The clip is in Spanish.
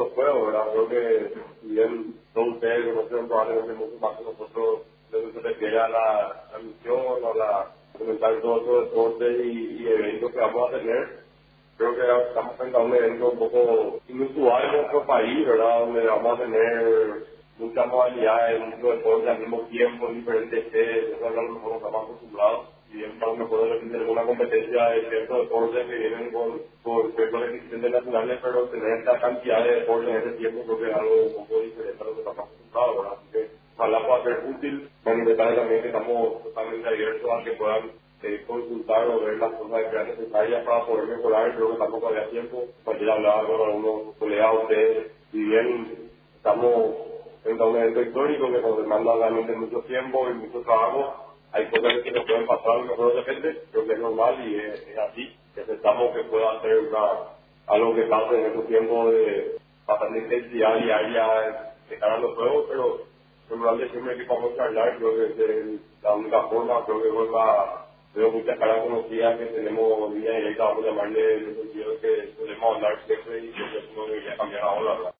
estos juegos, ¿verdad? Creo que si bien todos ustedes conocen probablemente mucho más que nosotros, lo que se refiere a la misión, a la comentar todos los deportes y eventos que vamos a tener. Creo que estamos frente a un evento un poco inusual en nuestro país, ¿verdad? Donde vamos a tener muchas modalidades, muchos deportes al mismo tiempo, en diferentes sedes, eso es a lo mejor no estamos acostumbrados. Y bien, a lo mejor de repente alguna competencia de ciertos deportes que vienen por ciertos requisitos nacionales, pero tener esta cantidad de deportes en ese tiempo creo que es algo un poco diferente a lo que estamos acostumbrados, ¿verdad? Así que ojalá pueda ser útil. Manifestar también que estamos totalmente abiertos a que puedan consultar o ver las cosas que sean necesarias para poder mejorar. Creo que tampoco había tiempo. Ayer hablaba con algunos colegas de ustedes, si bien estamos frente a un evento histórico que nos demanda realmente mucho tiempo y mucho trabajo, hay cosas que se nos pueden pasar mejor de repente, creo que es normal y es así, que aceptamos que pueda ser algo que pase en estos tiempos de bastante intensidad diaria de cara a los juegos, pero normalmente siempre que vamos a charlar, creo que es la única forma. Creo que veo muchas caras conocidas que tenemos línea directa, vamos a llamarle en el sentido de que solemos hablar siempre y creo que eso no debería cambiar ahora, ¿verdad?